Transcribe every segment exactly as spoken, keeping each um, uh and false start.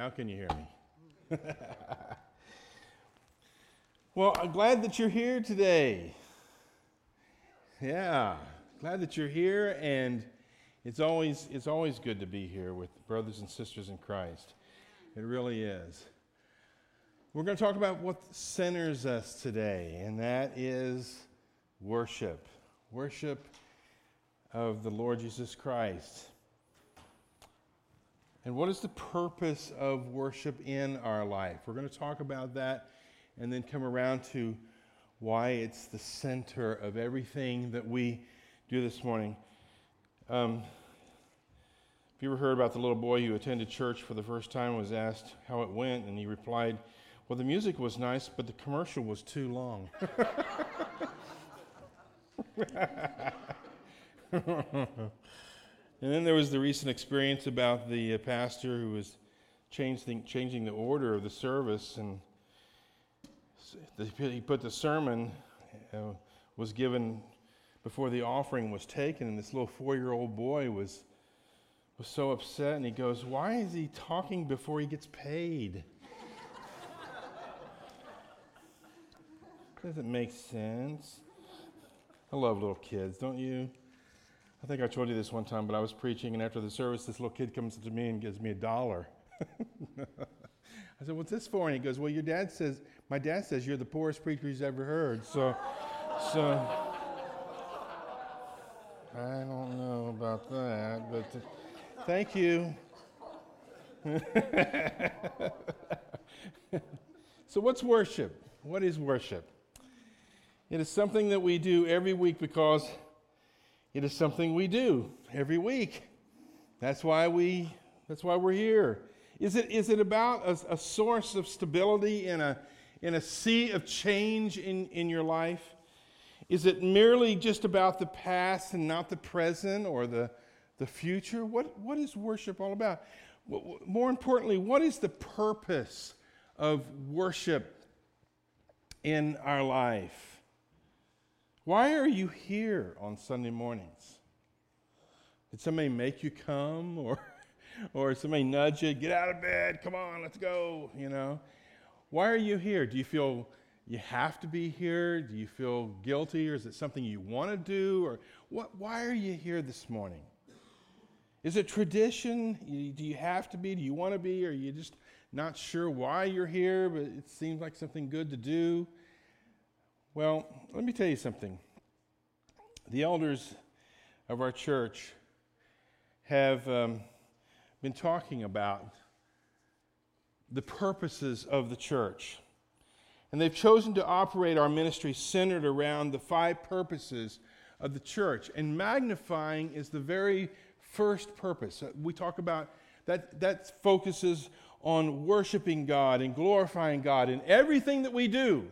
Now can you hear me? Well, I'm glad that you're here today. Yeah, glad that you're here, and it's always it's always good to be here with brothers and sisters in Christ. It really is. We're going to talk about what centers us today, and that is worship. Worship of the Lord Jesus Christ. And what is the purpose of worship in our life? We're going to talk about that and then come around to why it's the center of everything that we do this morning. Um, have you ever heard about the little boy who attended church for the first time and was asked how it went? And he replied, well, the music was nice, but the commercial was too long. And then there was the recent experience about the uh, pastor who was changing, changing the order of the service, and the, he put the sermon uh, was given before the offering was taken, and this little four-year-old boy was was so upset, and he goes, "Why is he talking before he gets paid?" Doesn't make sense. I love little kids, don't you? I think I told you this one time, but I was preaching, and after the service, this little kid comes to me and gives me a dollar. I said, what's this for? And he goes, well, your dad says, my dad says you're the poorest preacher he's ever heard. So, so I don't know about that, but uh, thank you. So what's worship? What is worship? It is something that we do every week because it is something we do every week. That's why we. That's why we're here. Is it? Is it about a, a source of stability in a in a sea of change in, in your life? Is it merely just about the past and not the present or the the future? What what is worship all about? More importantly, what is the purpose of worship in our life? Why are you here on Sunday mornings? Did somebody make you come, or or somebody nudge you, get out of bed, come on, let's go, you know? Why are you here? Do you feel you have to be here? Do you feel guilty, or is it something you want to do? Or what? Why are you here this morning? Is it tradition? Do you have to be? Do you want to be? Or are you just not sure why you're here, but it seems like something good to do? Well, let me tell you something. The elders of our church have um, been talking about the purposes of the church. And they've chosen to operate our ministry centered around the five purposes of the church. And magnifying is the very first purpose. We talk about that, that focuses on worshiping God and glorifying God in everything that we do.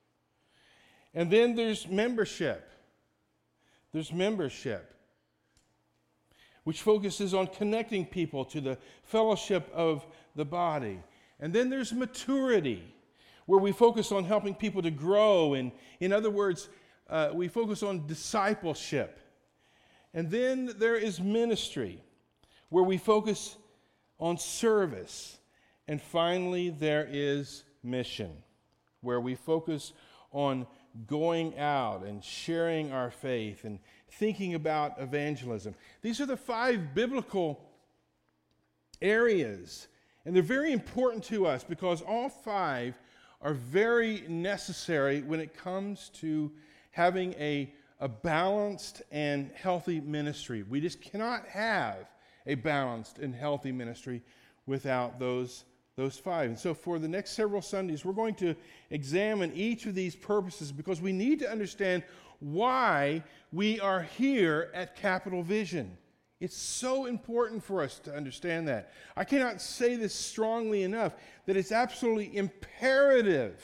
And then there's membership. There's membership, which focuses on connecting people to the fellowship of the body. And then there's maturity, where we focus on helping people to grow. And in other words, uh, we focus on discipleship. And then there is ministry, where we focus on service. And finally, there is mission, where we focus on going out and sharing our faith and thinking about evangelism. These are the five biblical areas, and they're very important to us because all five are very necessary when it comes to having a, a balanced and healthy ministry. We just cannot have a balanced and healthy ministry without those Those five. And so for the next several Sundays, we're going to examine each of these purposes because we need to understand why we are here at Capital Vision. It's so important for us to understand that. I cannot say this strongly enough, that it's absolutely imperative,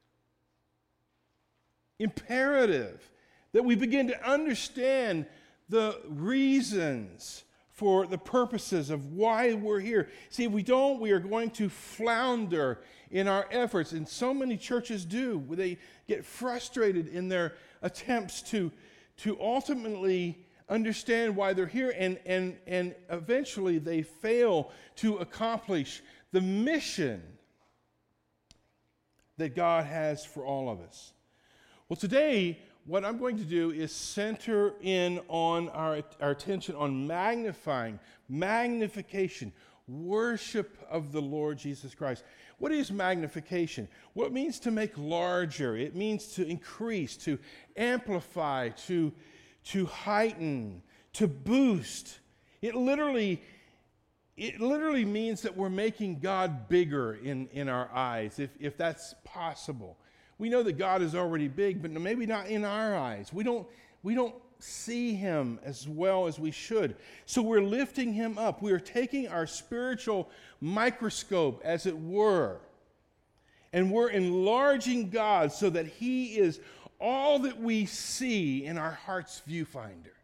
imperative that we begin to understand the reasons for the purposes of why we're here. See, if we don't, we are going to flounder in our efforts. And so many churches do. They get frustrated in their attempts to, to ultimately understand why they're here, and, and, and eventually they fail to accomplish the mission that God has for all of us. Well, today, what I'm going to do is center in on our, our attention on magnifying, magnification, worship of the Lord Jesus Christ. What is magnification? Well, it means to make larger. It means to increase, to amplify, to, to heighten, to boost. It literally, it literally means that we're making God bigger in, in our eyes, if, if that's possible. We know that God is already big, but maybe not in our eyes. We don't, we don't see him as well as we should. So we're lifting him up. We are taking our spiritual microscope, as it were, and we're enlarging God so that he is all that we see in our heart's viewfinder.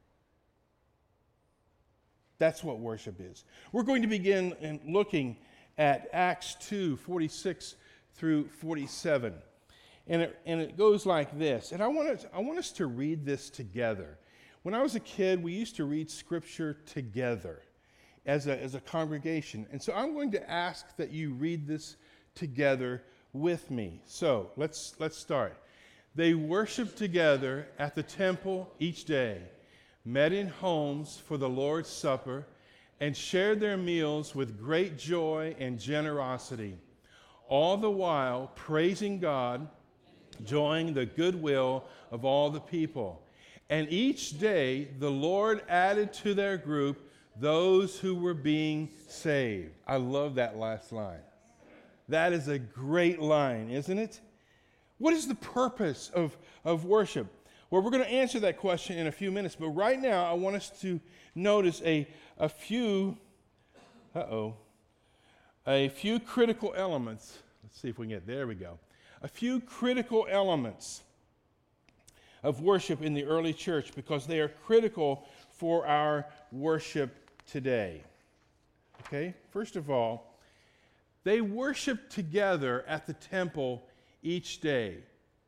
That's what worship is. We're going to begin in looking at Acts two, forty-six through forty-seven. And it, and it goes like this. And I want, to, I want us to read this together. When I was a kid, we used to read Scripture together as a, as a congregation. And so I'm going to ask that you read this together with me. So let's, let's start. They worshiped together at the temple each day, met in homes for the Lord's Supper, and shared their meals with great joy and generosity, all the while praising God, enjoying the goodwill of all the people. And each day the Lord added to their group those who were being saved. I love that last line. That is a great line, isn't it? What is the purpose of, of worship? Well, we're going to answer that question in a few minutes, but right now I want us to notice a, a few, uh-oh, a few critical elements. Let's see if we can get, there we go. A few critical elements of worship in the early church, because they are critical for our worship today. Okay, first of all, they worshiped together at the temple each day.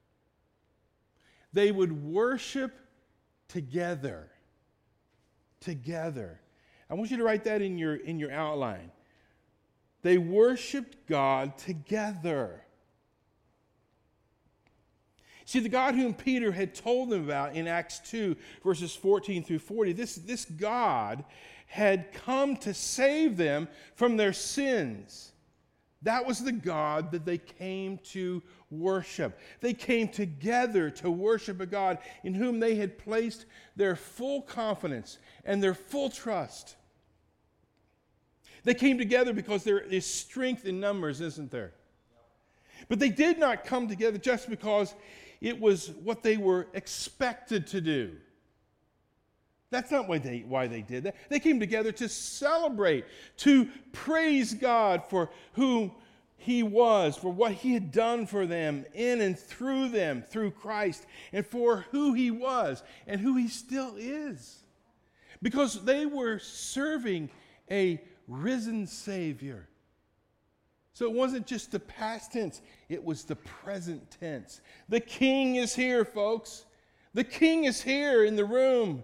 They would worship together. Together. I want you to write that in your, in your outline. They worshiped God together. See, the God whom Peter had told them about in Acts two, verses fourteen through forty, this, this God had come to save them from their sins. That was the God that they came to worship. They came together to worship a God in whom they had placed their full confidence and their full trust. They came together because there is strength in numbers, isn't there? But they did not come together just because it was what they were expected to do. That's not why they, why they did that. They came together to celebrate, to praise God for who he was, for what he had done for them in and through them, through Christ, and for who he was and who he still is. Because they were serving a risen Savior. So it wasn't just the past tense, it was the present tense. The King is here, folks. The King is here in the room.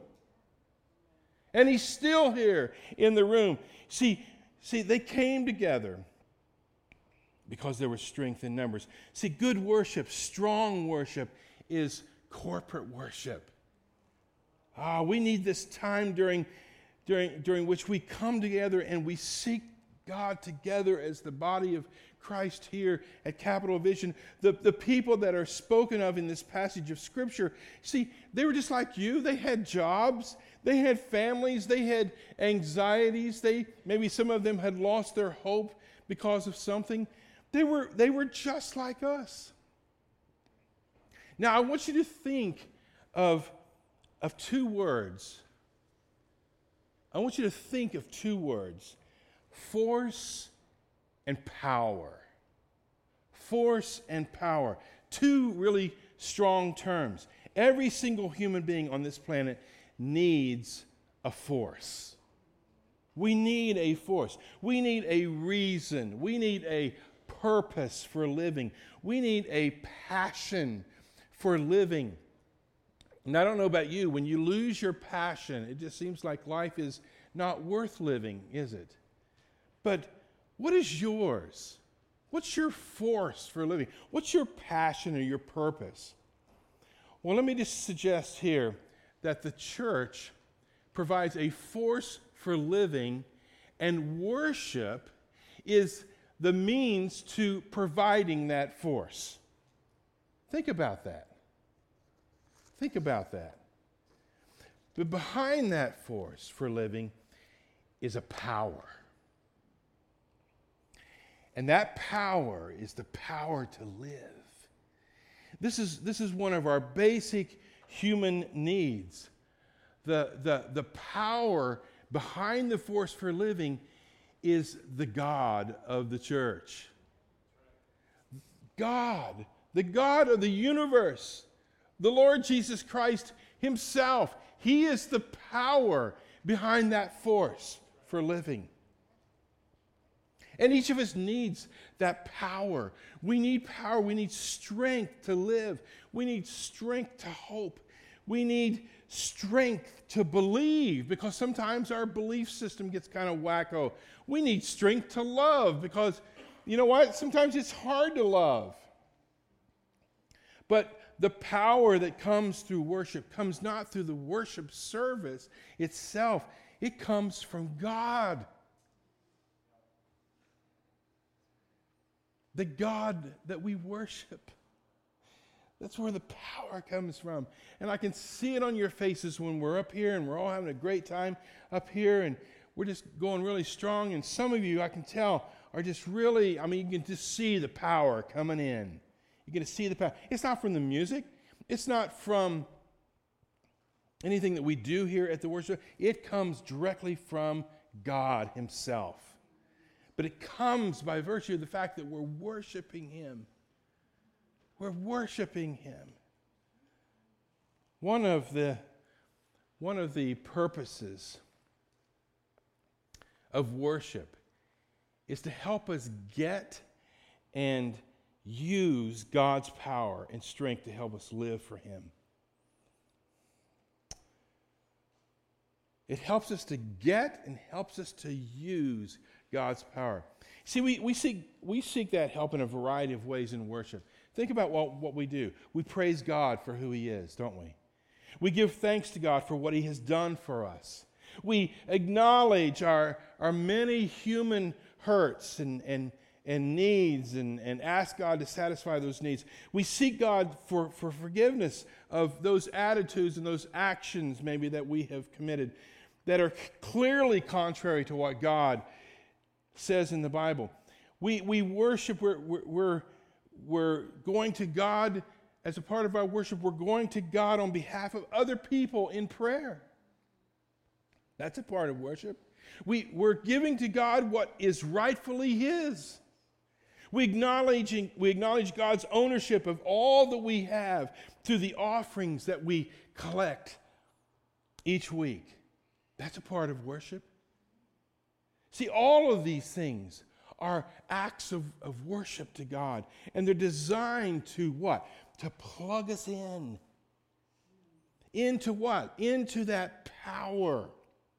And he's still here in the room. See, see, they came together because there was strength in numbers. See, good worship, strong worship is corporate worship. Ah, we need this time during, during, during which we come together and we seek God together as the body of Christ here at Capital Vision. The, the people that are spoken of in this passage of Scripture, see, they were just like you. They had jobs. They had families. They had anxieties. They, maybe some of them had lost their hope because of something. They were, they were just like us. Now, I want you to think of, of two words. I want you to think of two words. Force and power. Force and power. Two really strong terms. Every single human being on this planet needs a force. We need a force. We need a reason. We need a purpose for living. We need a passion for living. And I don't know about you, when you lose your passion, it just seems like life is not worth living, is it? But what is yours? What's your force for living? What's your passion or your purpose? Well, let me just suggest here that the church provides a force for living, and worship is the means to providing that force. Think about that. Think about that. But behind that force for living is a power. And that power is the power to live. This is, this is one of our basic human needs. The, the, the power behind the force for living is the God of the church. God, the God of the universe, the Lord Jesus Christ himself. He is the power behind that force for living. And each of us needs that power. We need power. We need strength to live. We need strength to hope. We need strength to believe, because sometimes our belief system gets kind of wacko. We need strength to love, because you know what? Sometimes it's hard to love. But the power that comes through worship comes not through the worship service itself. It comes from God. The God that we worship. That's where the power comes from. And I can see it on your faces when we're up here and we're all having a great time up here and we're just going really strong. And some of you, I can tell, are just really, I mean, you can just see the power coming in. You're going to see the power. It's not from the music. It's not from anything that we do here at the worship. It comes directly from God himself. But it comes by virtue of the fact that we're worshiping him. We're worshiping him. One of the, one of the purposes of worship is to help us get and use God's power and strength to help us live for him. It helps us to get and helps us to use God's power. See, we, we seek we seek that help in a variety of ways in worship. Think about what, what we do. We praise God for who he is, don't we? We give thanks to God for what he has done for us. We acknowledge our, our many human hurts and, and, and needs and, and ask God to satisfy those needs. We seek God for, for forgiveness of those attitudes and those actions maybe that we have committed that are clearly contrary to what God says in the Bible. We we worship, we're, we're, we're going to God as a part of our worship. We're going to God on behalf of other people in prayer. That's a part of worship. We, we're giving to God what is rightfully his. We acknowledging, we acknowledge God's ownership of all that we have through the offerings that we collect each week. That's a part of worship. See, all of these things are acts of, of worship to God. And they're designed to what? To plug us in. Into what? Into that power.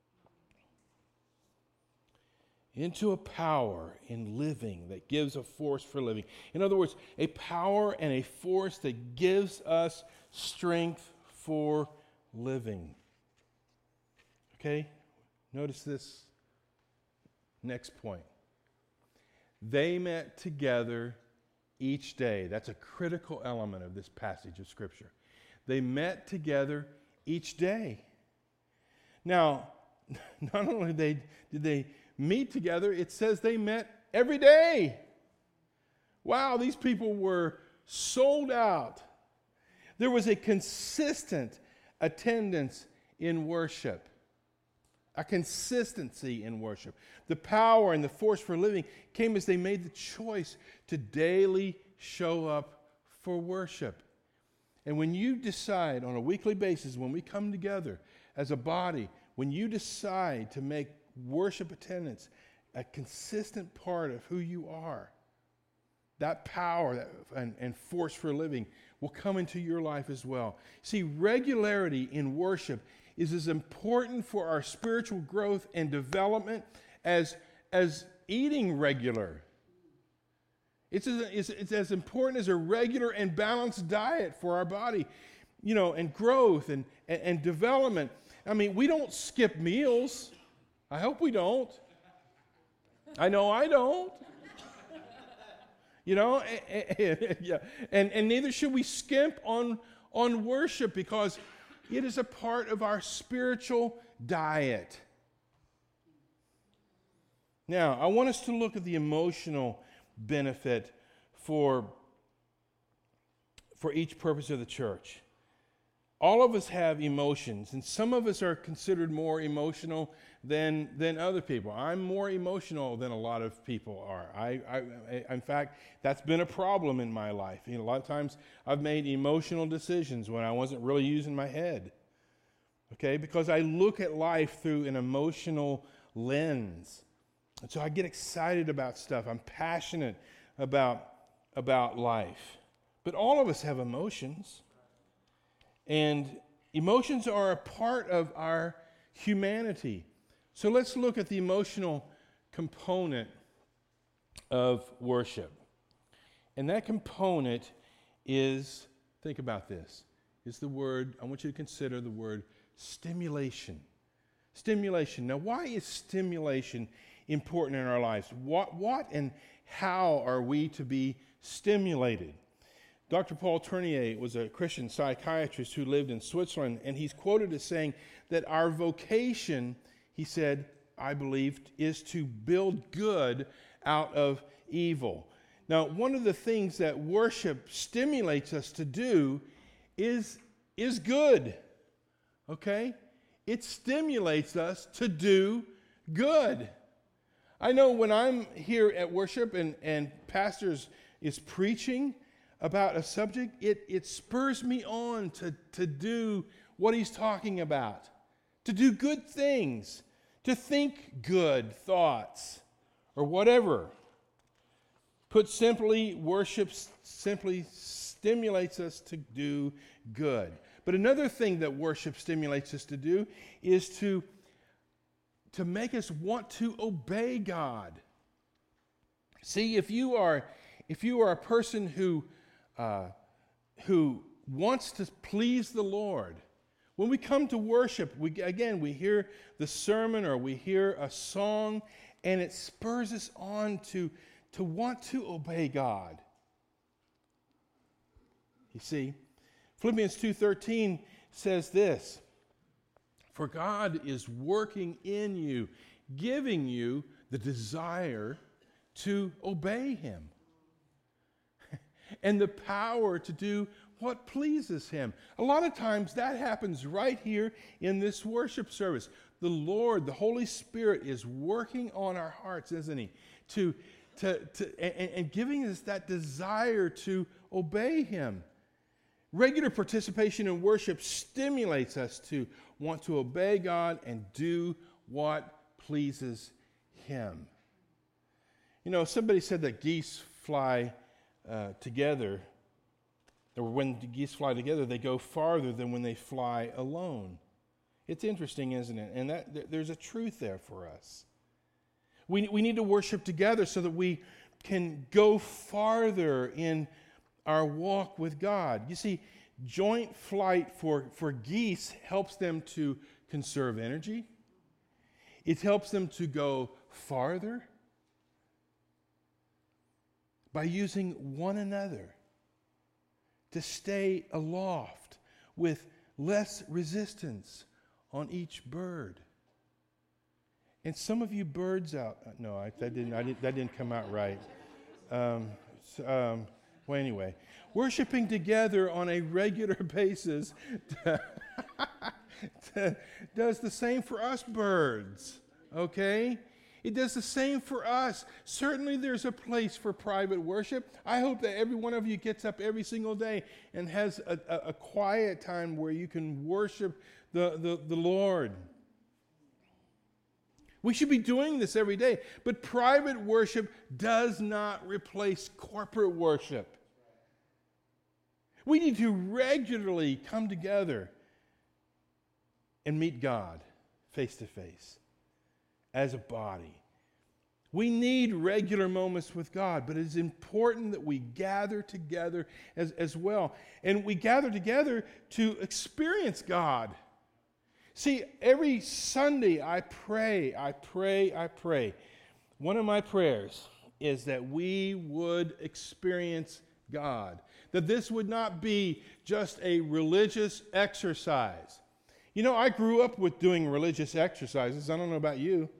Into a power in living that gives a force for living. In other words, a power and a force that gives us strength for living. Okay? Notice this next point. They met together each day. That's a critical element of this passage of Scripture. They met together each day. Now, not only did they, did they meet together, it says they met every day. Wow, these people were sold out. There was a consistent attendance in worship. A consistency in worship. The power and the force for living came as they made the choice to daily show up for worship. And when you decide on a weekly basis, when we come together as a body, when you decide to make worship attendance a consistent part of who you are, that power that, and, and force for living will come into your life as well. See, regularity in worship is as important for our spiritual growth and development as, as eating regular. It's as, it's, it's as important as a regular and balanced diet for our body, you know, and growth and, and, and development. I mean, we don't skip meals. I hope we don't. I know I don't. You know, and, yeah, and, and neither should we skimp on, on worship, because it is a part of our spiritual diet. Now, I want us to look at the emotional benefit for, for each purpose of the church. All of us have emotions, and some of us are considered more emotional than than other people. I'm more emotional than a lot of people are. I, I, I in fact, that's been a problem in my life. You know, a lot of times I've made emotional decisions when I wasn't really using my head. Okay, because I look at life through an emotional lens. And so I get excited about stuff. I'm passionate about, about life. But all of us have emotions. And emotions are a part of our humanity. So let's look at the emotional component of worship. And that component is, think about this, is the word, I want you to consider the word stimulation. Stimulation. Now, why is stimulation important in our lives? What, what and how are we to be stimulated? Doctor Paul Tournier was a Christian psychiatrist who lived in Switzerland, and he's quoted as saying that our vocation, he said, I believed, is to build good out of evil. Now, one of the things that worship stimulates us to do is, is good, okay? It stimulates us to do good. I know when I'm here at worship and, and pastors is preaching about a subject, it, it spurs me on to, to do what he's talking about, to do good things, to think good thoughts, or whatever. Put simply, worship simply stimulates us to do good. But another thing that worship stimulates us to do is to, to make us want to obey God. See, if you are, if you are a person who Uh, who wants to please the Lord, when we come to worship, we again, we hear the sermon or we hear a song, and it spurs us on to, to want to obey God. You see, Philippians two thirteen says this, "For God is working in you, giving you the desire to obey Him, and the power to do what pleases Him." A lot of times that happens right here in this worship service. The Lord, the Holy Spirit, is working on our hearts, isn't He? To, to, to, and, and giving us that desire to obey Him. Regular participation in worship stimulates us to want to obey God and do what pleases Him. You know, somebody said that geese fly Uh, together, or when the geese fly together, they go farther than when they fly alone. It's interesting, isn't it? And that th- there's a truth there for us. We, we need to worship together so that we can go farther in our walk with God. You see, joint flight for, for geese helps them to conserve energy. It helps them to go farther by using one another to stay aloft with less resistance on each bird. And some of you birds out, no, I, that didn't, I didn't, that didn't come out right. Um, so, um, well, anyway, worshiping together on a regular basis does the same for us birds, okay? It does the same for us. Certainly there's a place for private worship. I hope that every one of you gets up every single day and has a, a, a quiet time where you can worship the, the, the Lord. We should be doing this every day. But private worship does not replace corporate worship. We need to regularly come together and meet God face to face as a body. We need regular moments with God, but it is important that we gather together as, as well. And we gather together to experience God. See, every Sunday I pray, I pray, I pray. One of my prayers is that we would experience God. That this would not be just a religious exercise. You know, I grew up with doing religious exercises. I don't know about you.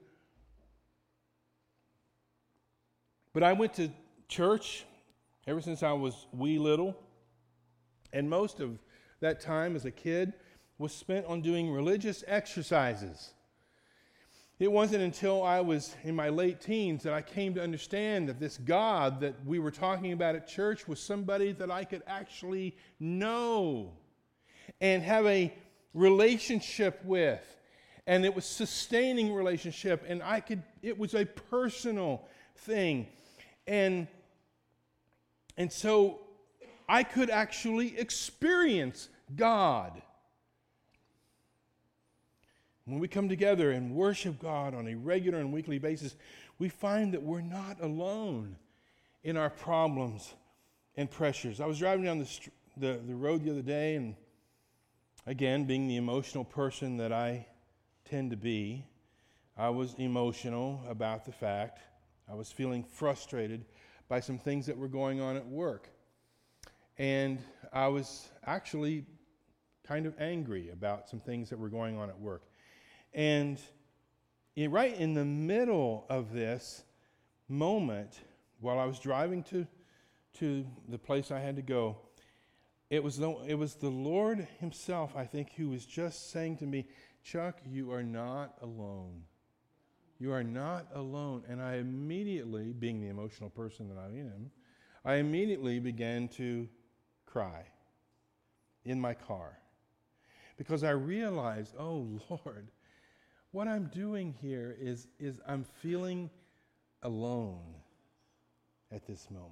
But I went to church ever since I was wee little. And most of that time as a kid was spent on doing religious exercises. It wasn't until I was in my late teens that I came to understand that this God that we were talking about at church was somebody that I could actually know and have a relationship with. And it was sustaining relationship, and I could, it was a personal thing. And, and so I could actually experience God. When we come together and worship God on a regular and weekly basis, we find that we're not alone in our problems and pressures. I was driving down the, the, the road the other day, and again, being the emotional person that I tend to be, I was emotional about the fact I was feeling frustrated by some things that were going on at work. And I was actually kind of angry about some things that were going on at work. And in, right in the middle of this moment, while I was driving to, to the place I had to go, it was, the, it was the Lord himself, I think, who was just saying to me, Chuck, you are not alone. You are not alone. And I immediately, being the emotional person that I am, I immediately began to cry in my car. Because I realized, oh Lord, what I'm doing here is, is I'm feeling alone at this moment.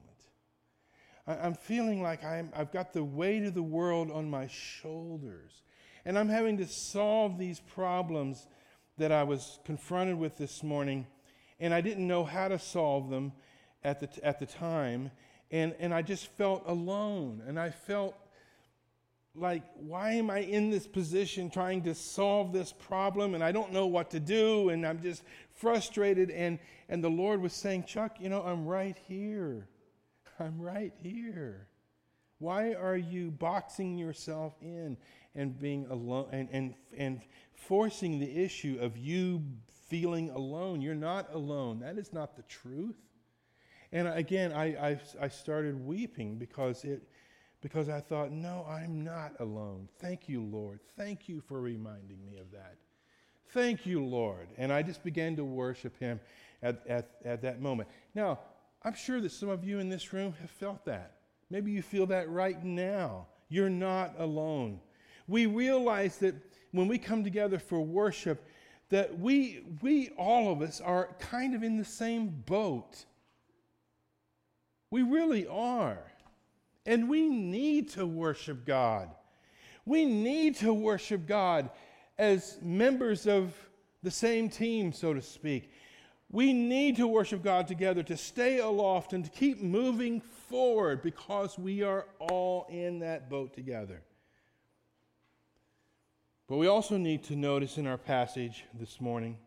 I, I'm feeling like I'm, I've got the weight of the world on my shoulders. And I'm having to solve these problems that I was confronted with this morning, and I didn't know how to solve them at the, at the time. And, and I just felt alone, and I felt like, why am I in this position trying to solve this problem, and I don't know what to do, and I'm just frustrated, and, and the Lord was saying, Chuck, you know, I'm right here. I'm right here. Why are you boxing yourself in and being alone and, and, and forcing the issue of you feeling alone? You're not alone. That is not the truth. And again, I, I, I started weeping because it because I thought, no, I'm not alone. Thank you, Lord. Thank you for reminding me of that. Thank you, Lord. And I just began to worship him at, at, at that moment. Now, I'm sure that some of you in this room have felt that. Maybe you feel that right now. You're not alone. We realize that when we come together for worship, that we, we all of us are kind of in the same boat. We really are. And we need to worship God. We need to worship God as members of the same team, so to speak. We need to worship God together to stay aloft and to keep moving forward because we are all in that boat together. But we also need to notice in our passage this morning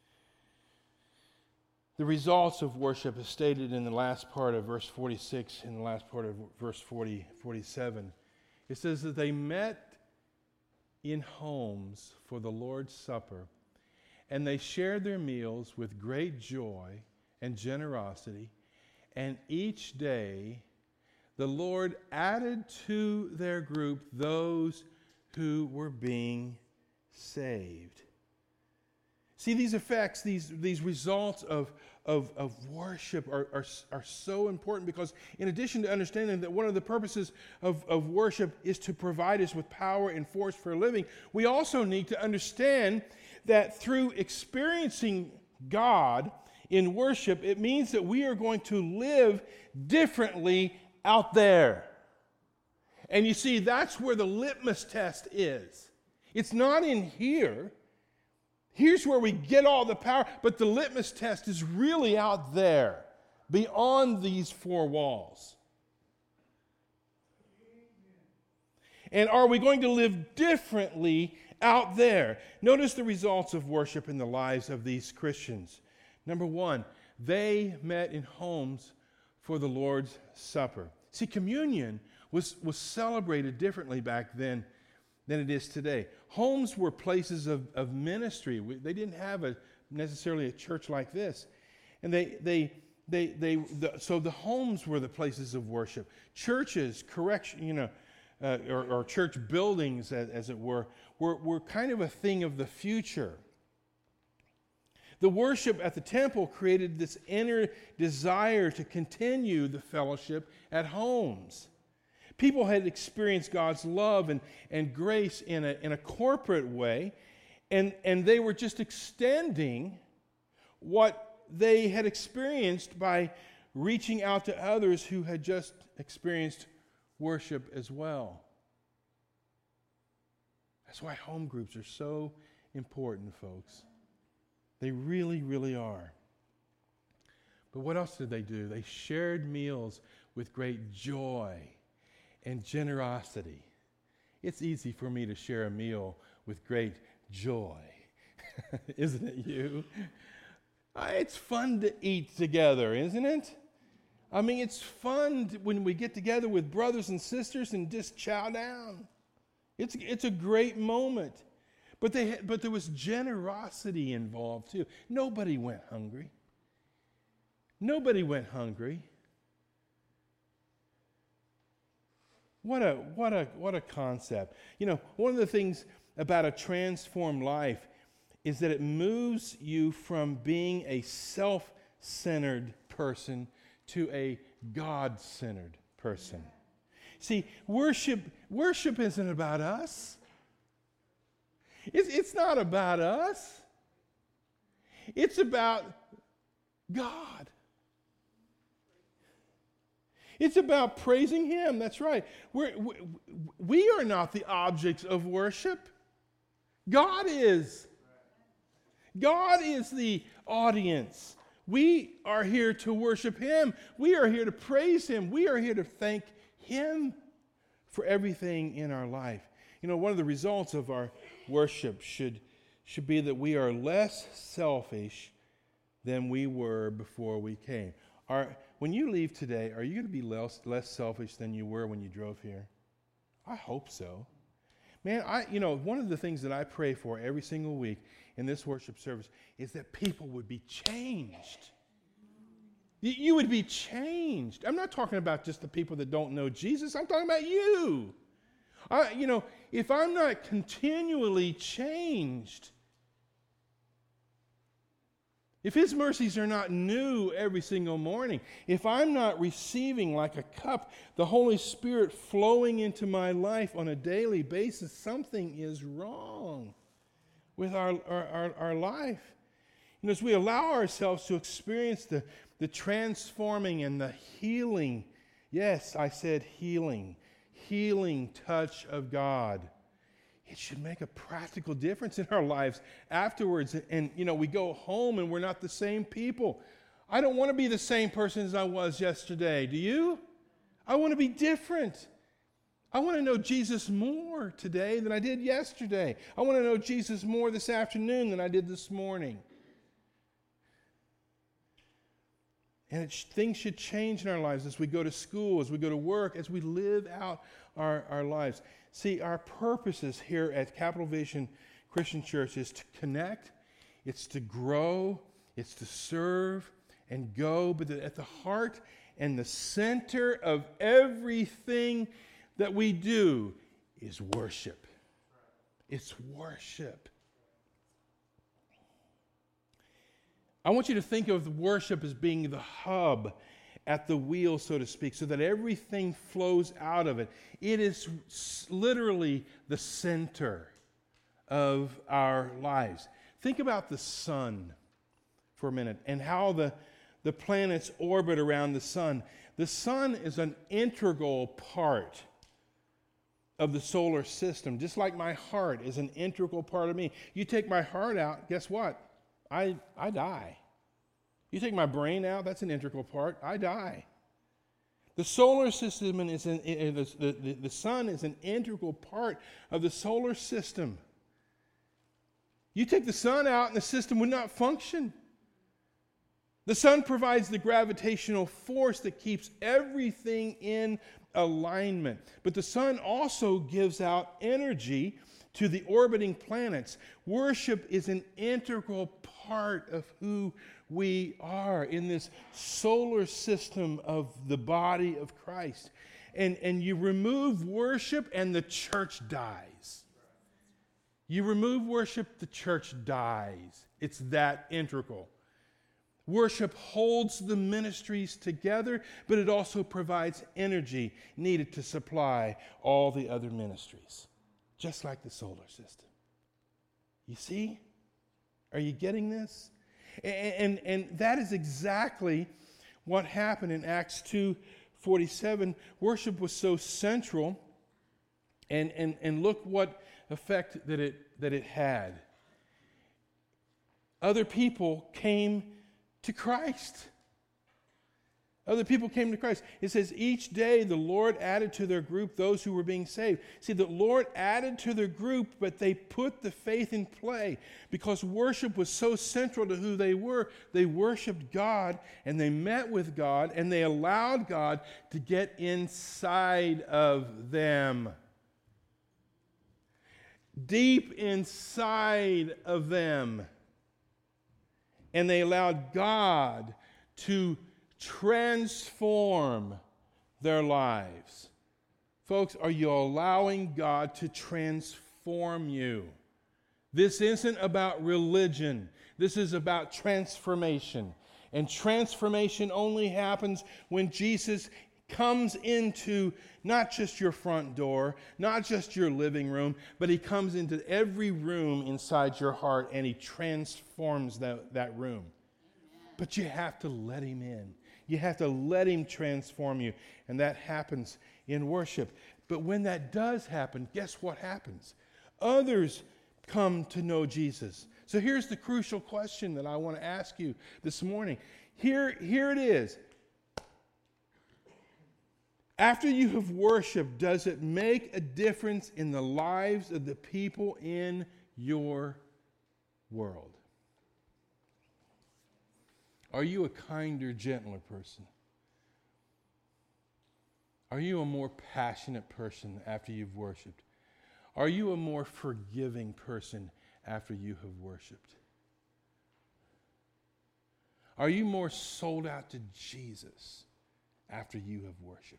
the results of worship is stated in the last part of verse forty-six and the last part of verse forty, forty-seven. It says that they met in homes for the Lord's Supper, and they shared their meals with great joy and generosity, and each day the Lord added to their group those who were being saved. See, these effects, these, these results of, of, of worship are, are, are so important because in addition to understanding that one of the purposes of, of worship is to provide us with power and force for a living, we also need to understand that through experiencing God in worship, it means that we are going to live differently out there. And you see, that's where the litmus test is. It's not in here. Here's where we get all the power, but the litmus test is really out there, beyond these four walls. And are we going to live differently out there? Notice the results of worship in the lives of these Christians. Number one, they met in homes for the Lord's Supper. See, communion was, was celebrated differently back then than it is today. Homes were places of, of ministry. We, they didn't have a necessarily a church like this. And they they they they the, so the homes were the places of worship. Churches, correction, you know, uh, or, or church buildings, as, as it were, were, were kind of a thing of the future. The worship at the temple created this inner desire to continue the fellowship at homes. People had experienced God's love and, and grace in a, in a corporate way, and, and they were just extending what they had experienced by reaching out to others who had just experienced worship as well. That's why home groups are so important, folks. They really, really are. But what else did they do? They shared meals with great joy and generosity. It's easy for me to share a meal with great joy, isn't it, you? Uh, it's fun to eat together, isn't it? I mean, it's fun to, when we get together with brothers and sisters and just chow down. It's it's a great moment. But they had, but there was generosity involved too. Nobody went hungry. Nobody went hungry. What a what a what a concept. You know, one of the things about a transformed life is that it moves you from being a self-centered person to a God-centered person. See, worship worship isn't about us. It's, it's not about us. It's about God. It's about praising Him. That's right. We're, we, we are not the objects of worship. God is. God is the audience. We are here to worship Him. We are here to praise Him. We are here to thank Him for everything in our life. You know, one of the results of our worship should, should be that we are less selfish than we were before we came. Are, when you leave today, are you going to be less, less selfish than you were when you drove here? I hope so. Man, I you know, one of the things that I pray for every single week in this worship service is that people would be changed. You, you would be changed. I'm not talking about just the people that don't know Jesus. I'm talking about you. I, you know, if I'm not continually changed, if His mercies are not new every single morning, if I'm not receiving like a cup the Holy Spirit flowing into my life on a daily basis, something is wrong with our, our, our, our life. And as we allow ourselves to experience the, the transforming and the healing, yes, I said healing, healing touch of God, it should make a practical difference in our lives afterwards. And, and, you know, we go home and we're not the same people. I don't want to be the same person as I was yesterday. Do you? I want to be different. I want to know Jesus more today than I did yesterday. I want to know Jesus more this afternoon than I did this morning. And it sh- things should change in our lives as we go to school, as we go to work, as we live out our, our lives. See, our purposes here at Capital Vision Christian Church is to connect, it's to grow, it's to serve and go, but at the heart and the center of everything that we do is worship. It's worship. I want you to think of worship as being the hub at the wheel, so to speak, so that everything flows out of it. It is literally the center of our lives. Think about the sun, for a minute and how the, the planets orbit around the sun. The sun is an integral part of the solar system, just like my heart is an integral part of me. You take my heart out, guess what? I, I die. You take my brain out, that's an integral part, I die. The solar system is an, the, the, the sun is an integral part of the solar system. You take the sun out and the system would not function. The sun provides the gravitational force that keeps everything in alignment. But the sun also gives out energy to the orbiting planets. Worship is an integral part of who we are in this solar system of the body of Christ. And, and you remove worship and the church dies. You remove worship, the church dies. It's that integral. Worship holds the ministries together, but it also provides energy needed to supply all the other ministries, just like the solar system. You see? Are you getting this? And, and, and that is exactly what happened in Acts two forty-seven. Worship was so central, and, and, and look what effect that it, that it had. Other people came to Christ. Other people came to Christ. It says, each day the Lord added to their group those who were being saved. See, the Lord added to their group, but they put the faith in play. Because worship was so central to who they were, they worshiped God, and they met with God, and they allowed God to get inside of them. Deep inside of them. And they allowed God to transform their lives. Folks, are you allowing God to transform you? This isn't about religion. This is about transformation. And transformation only happens when Jesus comes into not just your front door, not just your living room, but he comes into every room inside your heart and he transforms that, that room. But you have to let him in. You have to let him transform you. And that happens in worship. But when that does happen, guess what happens? Others come to know Jesus. So here's the crucial question that I want to ask you this morning. Here, here it is. After you have worshiped, does it make a difference in the lives of the people in your world? Are you a kinder, gentler person? Are you a more passionate person after you've worshiped? Are you a more forgiving person after you have worshiped? Are you more sold out to Jesus after you have worshiped?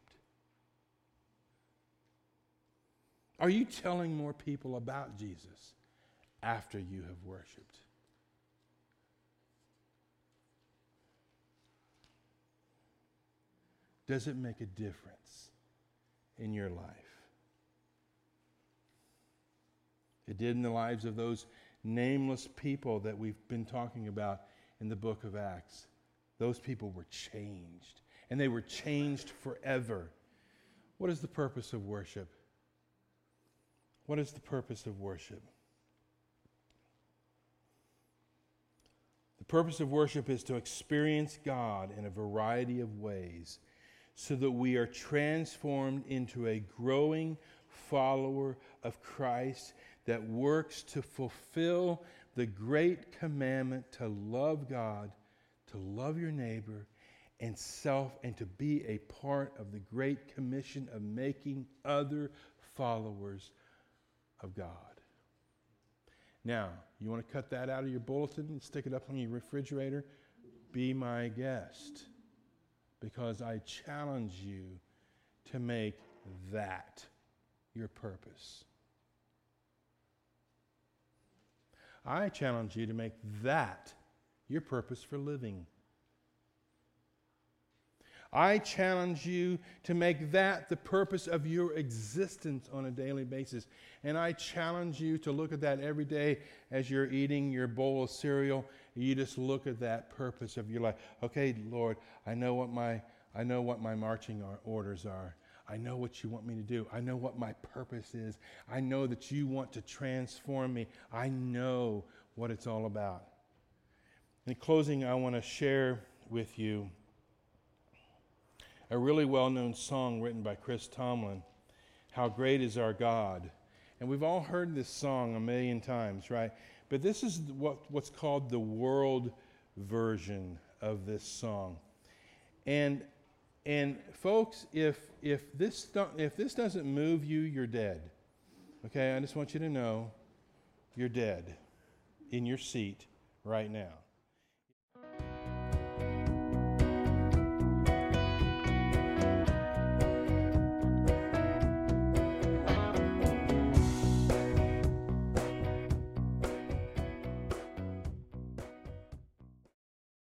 Are you telling more people about Jesus after you have worshiped? Does it make a difference in your life? It did in the lives of those nameless people that we've been talking about in the book of Acts. Those people were changed, and they were changed forever. What is the purpose of worship? What is the purpose of worship? The purpose of worship is to experience God in a variety of ways so that we are transformed into a growing follower of Christ that works to fulfill the great commandment to love God, to love your neighbor, and self, and to be a part of the great commission of making other followers of God. Now, you want to cut that out of your bulletin and stick it up on your refrigerator? Be my guest, because I challenge you to make that your purpose. I challenge you to make that your purpose for living. I challenge you to make that the purpose of your existence on a daily basis. And I challenge you to look at that every day as you're eating your bowl of cereal You just look at that purpose of your life. Okay, Lord, I know what my I know what my marching orders are. I know what you want me to do. I know what my purpose is. I know that you want to transform me. I know what it's all about. In closing, I want to share with you a really well-known song written by Chris Tomlin, How Great Is Our God. And we've all heard this song a million times, right? But this is what, what's called the world version of this song. And and folks, if if this don't, if this doesn't move you, you're dead. Okay, I just want you to know you're dead in your seat right now.